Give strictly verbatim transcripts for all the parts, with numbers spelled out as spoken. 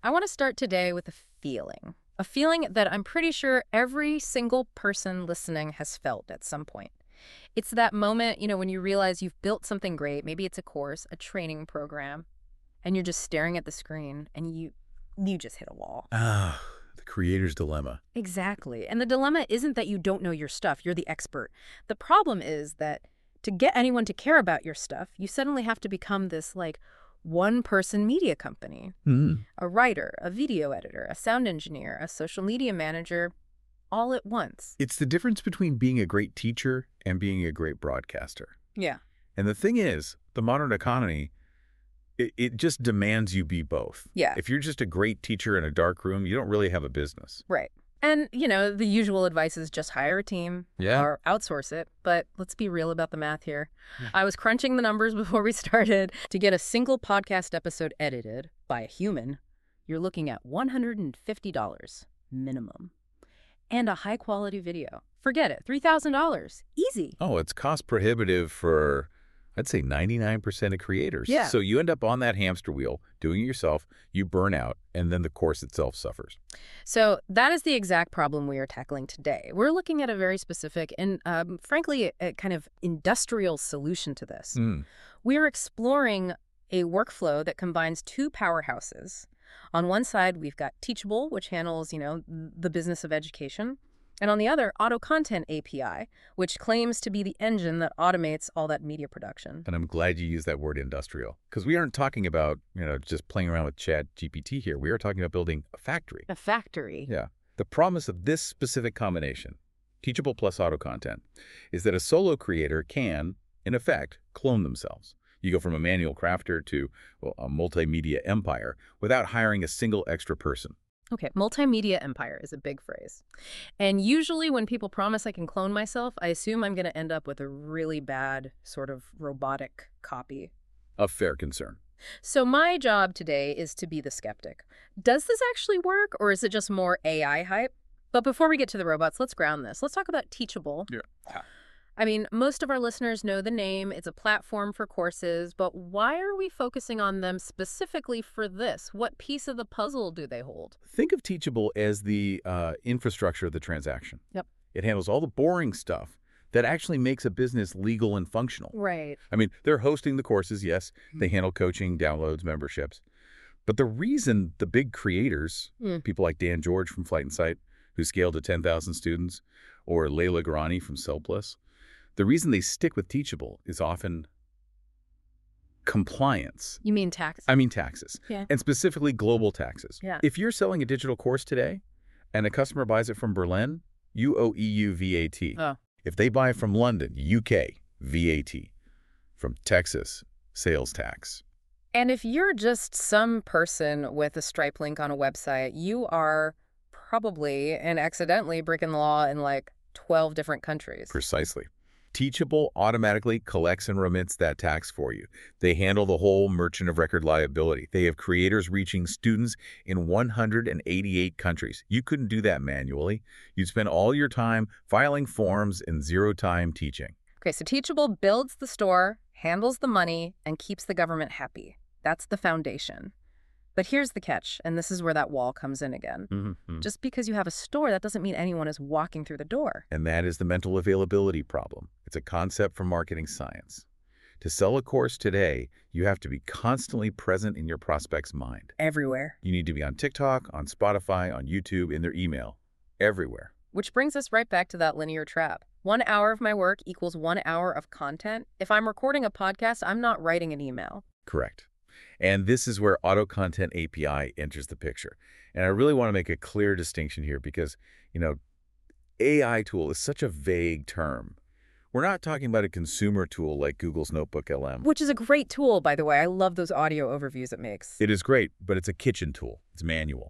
I want to start today with a feeling. A feeling that I'm pretty sure every single person listening has felt at some point. It's that moment, you know, when you realize you've built something great. Maybe it's a course, a training program, and you're just staring at the screen and you you just hit a wall. Ah, the creator's dilemma. Exactly. And the dilemma isn't that you don't know your stuff. You're the expert. The problem is that to get anyone to care about your stuff, you suddenly have to become this, like, one-person media company. Mm. A writer, a video editor, a sound engineer, a social media manager, all at once. It's the difference between being a great teacher and being a great broadcaster. Yeah. And the thing is, the modern economy, it, it just demands you be both. Yeah. If you're just a great teacher in a dark room, you don't really have a business. Right. And, you know, the usual advice is just hire a team Yeah. or outsource it. But let's be real about the math here. Yeah. I was crunching the numbers before we started. To get a single podcast episode edited by a human, you're looking at one hundred fifty dollars minimum. And a high-quality video. Forget it. three thousand dollars. Easy. Oh, it's cost prohibitive for, I'd say, ninety-nine percent of creators. Yeah. So you end up on that hamster wheel, doing it yourself, you burn out, and then the course itself suffers. So that is the exact problem we are tackling today. We're looking at a very specific and, um, frankly, a kind of industrial solution to this. Mm. We're exploring a workflow that combines two powerhouses. On one side, we've got Teachable, which handles, you know, the business of education. And on the other, Auto Content A P I, which claims to be the engine that automates all that media production. And I'm glad you used that word industrial, because we aren't talking about, you know, just playing around with Chat G P T here. We are talking about building a factory. A factory. Yeah. The promise of this specific combination, Teachable plus Auto Content, is that a solo creator can, in effect, clone themselves. You go from a manual crafter to, well, a multimedia empire without hiring a single extra person. Okay, multimedia empire is a big phrase. And usually when people promise I can clone myself, I assume I'm going to end up with a really bad sort of robotic copy. A fair concern. So my job today is to be the skeptic. Does this actually work, or is it just more A I hype? But before we get to the robots, let's ground this. Let's talk about Teachable. Yeah. I mean, most of our listeners know the name. It's a platform for courses, but why are we focusing on them specifically for this? What piece of the puzzle do they hold? Think of Teachable as the uh, infrastructure of the transaction. Yep. It handles all the boring stuff that actually makes a business legal and functional. Right. I mean, they're hosting the courses, yes. They handle coaching, downloads, memberships. But the reason the big creators, Mm. people like Dan George from Flight and Sight, who scaled to ten thousand students, or Layla Garani from Sellplus, the reason they stick with Teachable is often compliance. You mean tax? I mean taxes, Yeah. and specifically global taxes. Yeah. If you're selling a digital course today and a customer buys it from Berlin, you owe E U V A T. Oh. If they buy from London, U K, V A T. From Texas, sales tax. And if you're just some person with a Stripe link on a website, you are probably and accidentally breaking the law in like twelve different countries. Precisely. Teachable automatically collects and remits that tax for you. They handle the whole merchant of record liability. They have creators reaching students in one hundred eighty-eight countries. You couldn't do that manually. You'd spend all your time filing forms and zero time teaching. Okay, so Teachable builds the store, handles the money, and keeps the government happy. That's the foundation. But here's the catch, and this is where that wall comes in again. Mm-hmm. Just because you have a store, that doesn't mean anyone is walking through the door. And that is the mental availability problem. It's a concept from marketing science. To sell a course today, you have to be constantly present in your prospect's mind. Everywhere. You need to be on TikTok, on Spotify, on YouTube, in their email. Everywhere. Which brings us right back to that linear trap. One hour of my work equals one hour of content. If I'm recording a podcast, I'm not writing an email. Correct. And this is where Auto Content A P I enters the picture. And I really want to make a clear distinction here because, you know, A I tool is such a vague term. We're not talking about a consumer tool like Google's Notebook L M. Which is a great tool, by the way. I love those audio overviews it makes. It is great, but it's a kitchen tool. It's manual.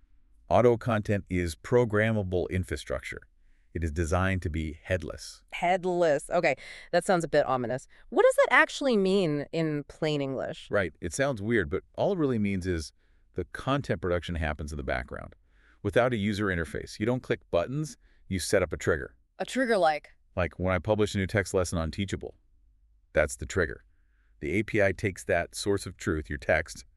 Auto Content is programmable infrastructure. It is designed to be headless. Headless. Okay, that sounds a bit ominous. What does that actually mean in plain English? Right. It sounds weird, but all it really means is the content production happens in the background without a user interface. You don't click buttons, you set up a trigger. A trigger like? Like when I publish a new text lesson on Teachable. That's the trigger. The A P I takes that source of truth, your text,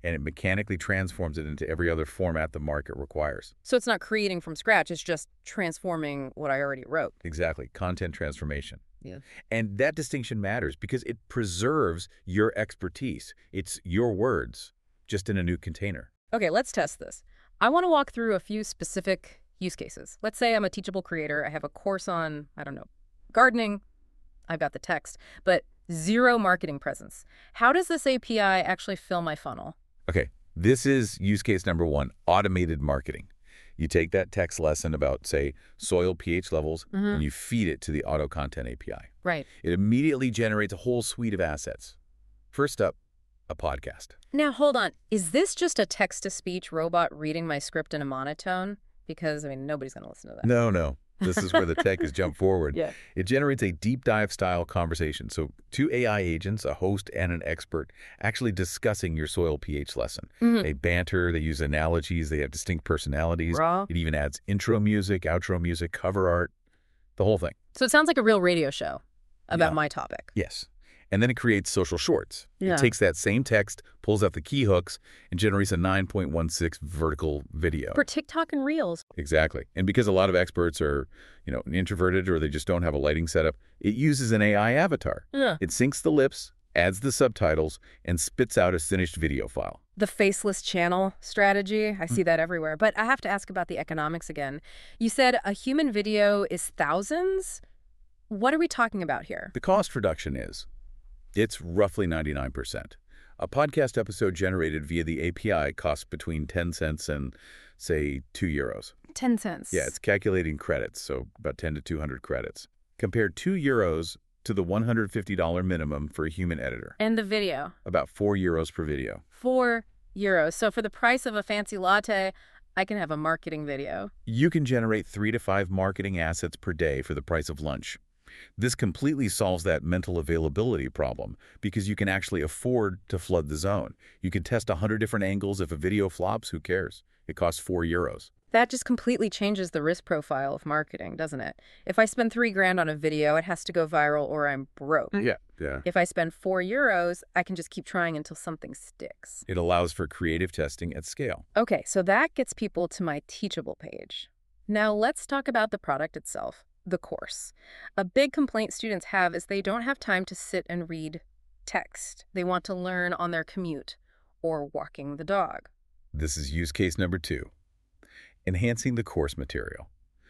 and it mechanically transforms it into every other format the market requires. So it's not creating from scratch, it's just transforming what I already wrote. Exactly. Content transformation. Yeah. And that distinction matters because it preserves your expertise. It's your words, just in a new container. Okay, let's test this. I want to walk through a few specific use cases. Let's say I'm a Teachable creator. I have a course on, I don't know, gardening. I've got the text, but zero marketing presence. How does this A P I actually fill my funnel? Okay, this is use case number one, automated marketing. You take that text lesson about, say, soil pH levels, Mm-hmm. and you feed it to the auto content A P I. Right. It immediately generates a whole suite of assets. First up, a podcast. Now, hold on. Is this just a text-to-speech robot reading my script in a monotone? Because, I mean, nobody's going to listen to that. No, no. This is where the tech has jumped forward. Yeah. It generates a deep dive style conversation. So two A I agents, a host and an expert, actually discussing your soil pH lesson. Mhm. They banter, they use analogies, they have distinct personalities. Raw. It even adds intro music, outro music, cover art, the whole thing. So it sounds like a real radio show about Yeah. my topic. Yes. And then it creates social shorts. Yeah. It takes that same text, pulls out the key hooks, and generates a nine point one six vertical video. For TikTok and Reels. Exactly. And because a lot of experts are, you know, introverted or they just don't have a lighting setup, it uses an A I avatar. Yeah. It syncs the lips, adds the subtitles, and spits out a finished video file. The faceless channel strategy, I see that everywhere. But I have to ask about the economics again. You said a human video is thousands? What are we talking about here? The cost reduction is, it's roughly ninety-nine percent. A podcast episode generated via the A P I costs between ten cents and, say, two euros. ten cents. Yeah, it's calculating credits, so about ten to two hundred credits. Compare two euros to the one hundred fifty dollar minimum for a human editor. And the video. About four euros per video. Four euros. So for the price of a fancy latte, I can have a marketing video. You can generate three to five marketing assets per day for the price of lunch. This completely solves that mental availability problem because you can actually afford to flood the zone. You can test a hundred different angles. If a video flops, who cares? It costs four euros. That just completely changes the risk profile of marketing, doesn't it? If I spend three grand on a video, it has to go viral or I'm broke. Yeah, yeah. If I spend four euros, I can just keep trying until something sticks. It allows for creative testing at scale. Okay, so that gets people to my Teachable page. Now let's talk about the product itself, the course. A big complaint students have is they don't have time to sit and read text. They want to learn on their commute or walking the dog. This is use case number two, enhancing the course material.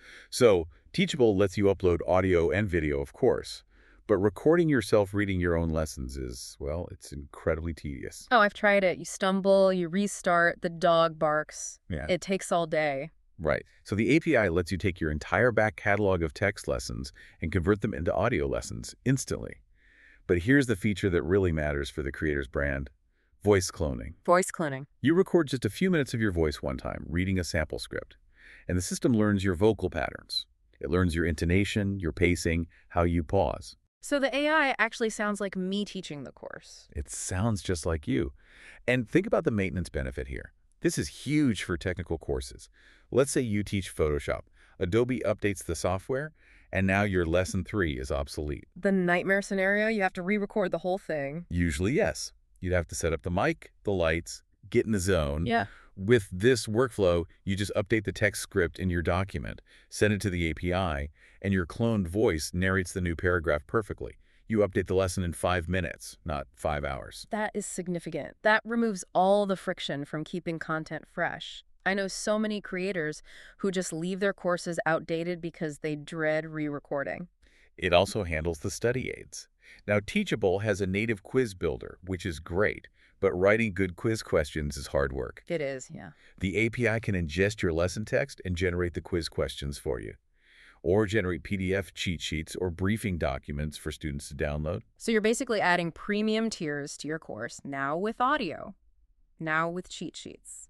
So Teachable lets you upload audio and video, of course, but recording yourself reading your own lessons is, well, it's incredibly tedious. Oh, I've tried it. You stumble, you restart, the dog barks. Yeah. It takes all day. Right. So the A P I lets you take your entire back catalog of text lessons and convert them into audio lessons instantly. But here's the feature that really matters for the creator's brand: voice cloning. Voice cloning. You record just a few minutes of your voice one time, reading a sample script, and the system learns your vocal patterns. It learns your intonation, your pacing, how you pause. So the A I actually sounds like me teaching the course. It sounds just like you. And think about the maintenance benefit here. This is huge for technical courses. Let's say you teach Photoshop. Adobe updates the software, and now your lesson three is obsolete. The nightmare scenario, you have to re-record the whole thing. Usually, yes. You'd have to set up the mic, the lights, get in the zone. Yeah. With this workflow, you just update the text script in your document, send it to the A P I, and your cloned voice narrates the new paragraph perfectly. You update the lesson in five minutes, not five hours. That is significant. That removes all the friction from keeping content fresh. I know so many creators who just leave their courses outdated because they dread re-recording. It also handles the study aids. Now, Teachable has a native quiz builder, which is great, but writing good quiz questions is hard work. It is, yeah. The A P I can ingest your lesson text and generate the quiz questions for you, or generate P D F cheat sheets or briefing documents for students to download. So you're basically adding premium tiers to your course, now with audio, now with cheat sheets,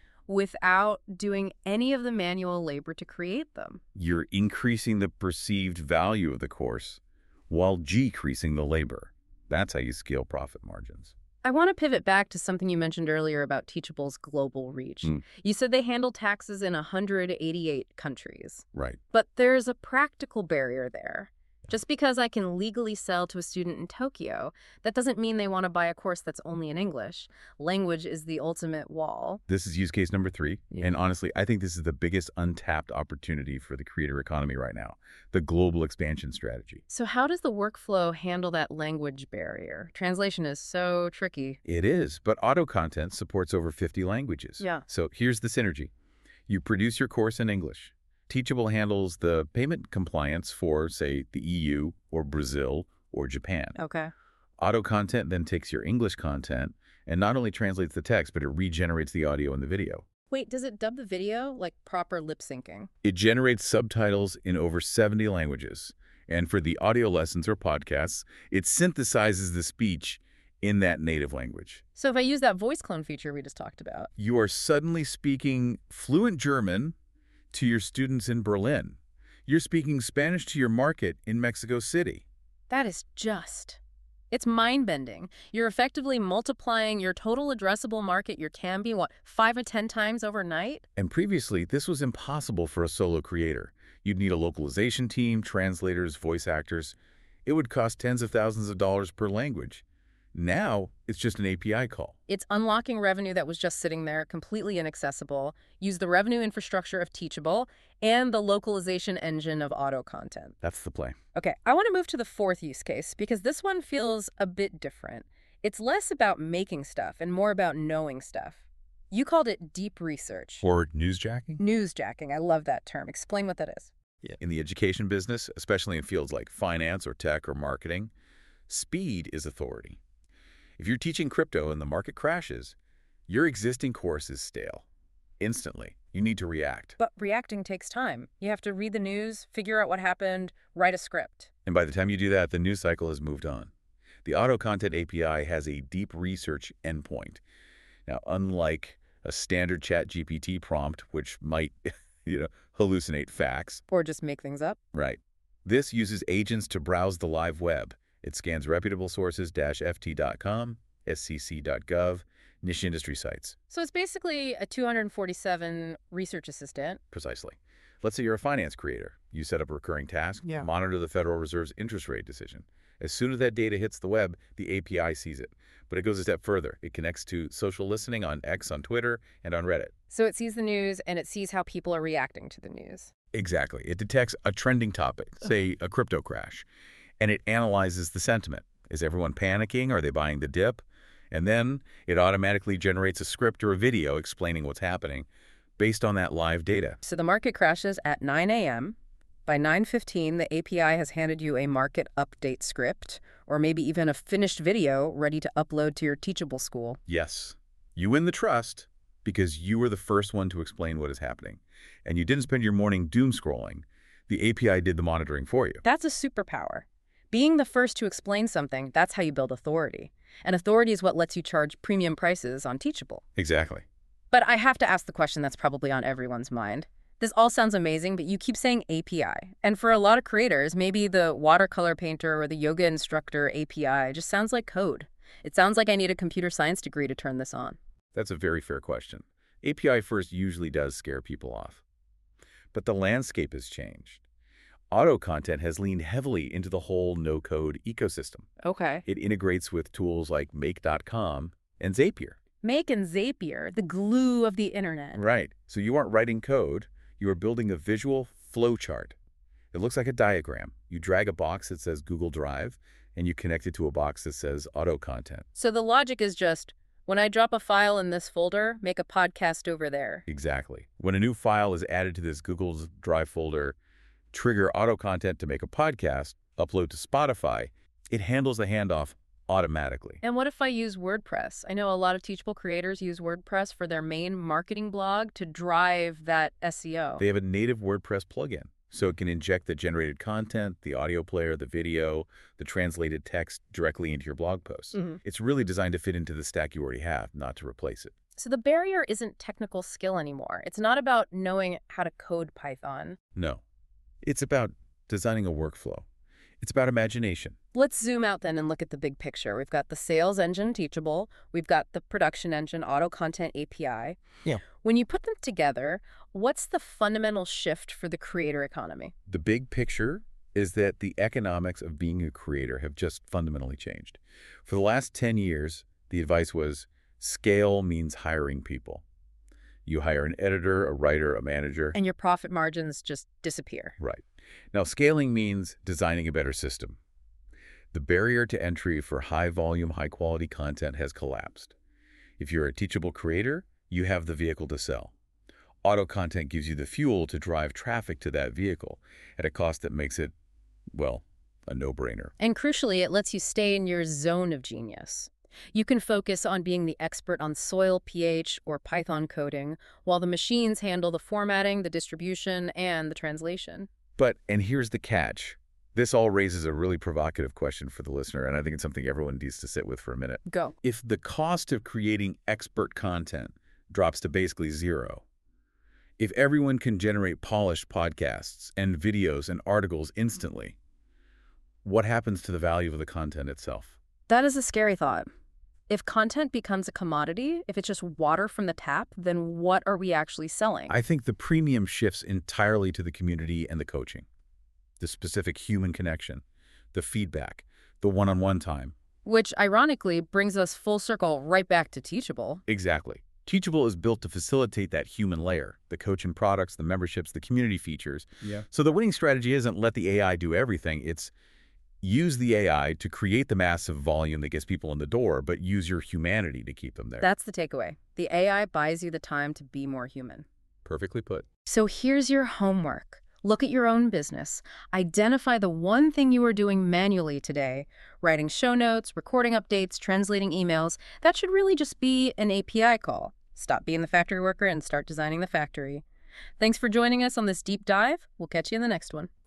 without doing any of the manual labor to create them. You're increasing the perceived value of the course while decreasing the labor. That's how you scale profit margins. I want to pivot back to something you mentioned earlier about Teachable's global reach. Mm. You said they handle taxes in one hundred eighty-eight countries. Right. But there's a practical barrier there. Just because I can legally sell to a student in Tokyo, that doesn't mean they want to buy a course that's only in English. Language is the ultimate wall. This is use case number three. Yeah. And honestly, I think this is the biggest untapped opportunity for the creator economy right now, the global expansion strategy. So how does the workflow handle that language barrier? Translation is so tricky. It is, but auto content supports over fifty languages. Yeah. So here's the synergy. You produce your course in English. Teachable handles the payment compliance for, say, the E U or Brazil or Japan. Okay. Auto content then takes your English content and not only translates the text, but it regenerates the audio and the video. Wait, does it dub the video like proper lip syncing? It generates subtitles in over seventy languages. And for the audio lessons or podcasts, it synthesizes the speech in that native language. So if I use that voice clone feature we just talked about. You are suddenly speaking fluent German to your students in Berlin. You're speaking Spanish to your market in Mexico City. That is just. It's mind-bending. You're effectively multiplying your total addressable market, your T A M B, what, five or ten times overnight? And previously, this was impossible for a solo creator. You'd need a localization team, translators, voice actors. It would cost tens of thousands of dollars per language. Now, it's just an A P I call. It's unlocking revenue that was just sitting there, completely inaccessible, use the revenue infrastructure of Teachable, and the localization engine of auto content. That's the play. Okay, I want to move to the fourth use case because this one feels a bit different. It's less about making stuff and more about knowing stuff. You called it deep research. Or newsjacking? Newsjacking. I love that term. Explain what that is. Yeah. In the education business, especially in fields like finance or tech or marketing, speed is authority. If you're teaching crypto and the market crashes, your existing course is stale. Instantly, you need to react. But reacting takes time. You have to read the news, figure out what happened, write a script. And by the time you do that, the news cycle has moved on. The Auto Content A P I has a deep research endpoint. Now, unlike a standard Chat G P T prompt, which might, you know, hallucinate facts. Or just make things up. Right. This uses agents to browse the live web. It scans reputable sources, F T dot com, S C C dot gov, niche industry sites. So it's basically a two hundred forty-seven research assistant. Precisely. Let's say you're a finance creator. You set up a recurring task, Yeah. monitor the Federal Reserve's interest rate decision. As soon as that data hits the web, the A P I sees it. But it goes a step further. It connects to social listening on X, on Twitter, and on Reddit. So it sees the news and it sees how people are reacting to the news. Exactly. It detects a trending topic, say a crypto crash, and it analyzes the sentiment. Is everyone panicking? Are they buying the dip? And then it automatically generates a script or a video explaining what's happening based on that live data. So the market crashes at nine A M By nine fifteen, the A P I has handed you a market update script, or maybe even a finished video ready to upload to your Teachable school. Yes. You win the trust because you were the first one to explain what is happening. And you didn't spend your morning doom scrolling. The A P I did the monitoring for you. That's a superpower. Being the first to explain something, that's how you build authority. And authority is what lets you charge premium prices on Teachable. Exactly. But I have to ask the question that's probably on everyone's mind. This all sounds amazing, but you keep saying A P I. And for a lot of creators, maybe the watercolor painter or the yoga instructor A P I just sounds like code. It sounds like I need a computer science degree to turn this on. That's a very fair question. A P I first usually does scare people off. But the landscape has changed. Auto content has leaned heavily into the whole no-code ecosystem. Okay. It integrates with tools like Make dot com and Zapier. Make and Zapier, the glue of the internet. Right. So you aren't writing code. You are building a visual flowchart. It looks like a diagram. You drag a box that says Google Drive, and you connect it to a box that says Auto Content. So the logic is just, when I drop a file in this folder, make a podcast over there. Exactly. When a new file is added to this Google Drive folder, trigger Auto Content to make a podcast, upload to Spotify, it handles the handoff automatically. And what if I use WordPress? I know a lot of Teachable creators use WordPress for their main marketing blog to drive that S E O. They have a native WordPress plugin, so it can inject the generated content, the audio player, the video, the translated text directly into your blog post. Mm-hmm. It's really designed to fit into the stack you already have, not to replace it. So the barrier isn't technical skill anymore. It's not about knowing how to code Python. No. It's about designing a workflow. It's about imagination. Let's zoom out then and look at the big picture. We've got the sales engine, Teachable. We've got the production engine, Auto Content A P I. Yeah. When you put them together, what's the fundamental shift for the creator economy? The big picture is that the economics of being a creator have just fundamentally changed. For the last ten years, the advice was scale means hiring people. You hire an editor, a writer, a manager. And your profit margins just disappear. Right. Now, scaling means designing a better system. The barrier to entry for high-volume, high-quality content has collapsed. If you're a teachable creator, you have the vehicle to sell. Auto content gives you the fuel to drive traffic to that vehicle at a cost that makes it, well, a no-brainer. And crucially, it lets you stay in your zone of genius. You can focus on being the expert on soil pH or Python coding, while the machines handle the formatting, the distribution, and the translation. But, and here's the catch, this all raises a really provocative question for the listener, and I think it's something everyone needs to sit with for a minute. Go. If the cost of creating expert content drops to basically zero, if everyone can generate polished podcasts and videos and articles instantly, what happens to the value of the content itself? That is a scary thought. If content becomes a commodity, if it's just water from the tap, then what are we actually selling? I think the premium shifts entirely to the community and the coaching, the specific human connection, the feedback, the one-on-one time. Which, ironically, brings us full circle right back to Teachable. Exactly. Teachable is built to facilitate that human layer, the coaching products, the memberships, the community features. Yeah. So the winning strategy isn't let the A I do everything. It's use the A I to create the massive volume that gets people in the door, but use your humanity to keep them there. That's the takeaway. The A I buys you the time to be more human. Perfectly put. So here's your homework. Look at your own business. Identify the one thing you are doing manually today, writing show notes, recording updates, translating emails. That should really just be an A P I call. Stop being the factory worker and start designing the factory. Thanks for joining us on this deep dive. We'll catch you in the next one.